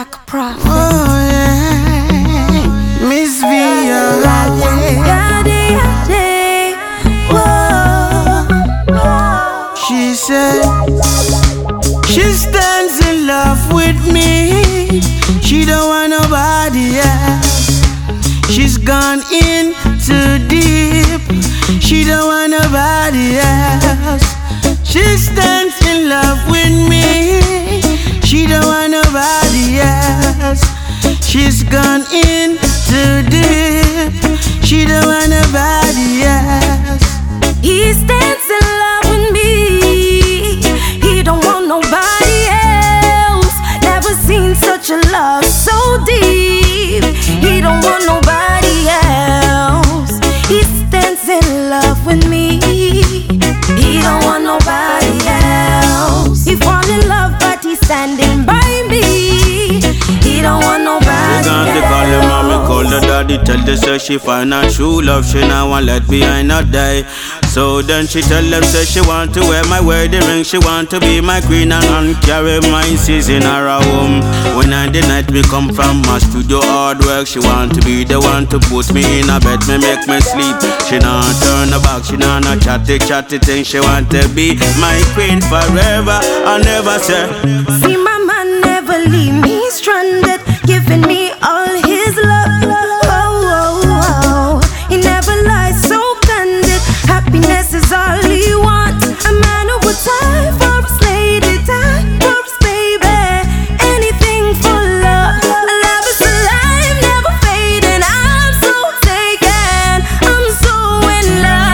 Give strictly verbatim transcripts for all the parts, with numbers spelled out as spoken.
Black Prophet. Oh yeah, Miss Via. She said she stands in love with me. She don't want nobody else. She's gone in too deep. She don't want nobody else. She stands in love with me. She don't want nobody else. She's gone in too deep. She don't want nobody else. He stands in love with me. He don't want nobody else. Never seen such a love so deep. He don't want nobody else. He stands in love with me. He don't want nobody else. He fall in love but he's standing by me. He don't want nobody else. They call her mommy, call her daddy. Tell her say she find her true love. She now want let behind her die. So then she tell them say she want to wear my wedding ring. She want to be my queen and carry my sis in her home. When I the night we come from my studio hard work, she want to be the one to put me in a bed, me make me sleep. She not turn her back, she not no chatty chatty thing. She want to be my queen forever and never say. See my man never leave me stranded, giving me all his love. Oh, oh, oh. He never lies so candid. Happiness is all he wants. A man who would die for his lady, die for his baby. Anything for love. Love is alive, never fading. I'm so taken, I'm so in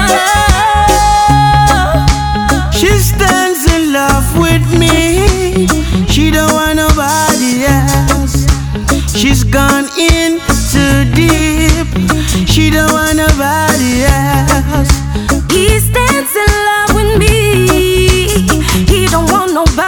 love. She stands in love with me. She don't want nobody else. She's gone in too deep. She don't want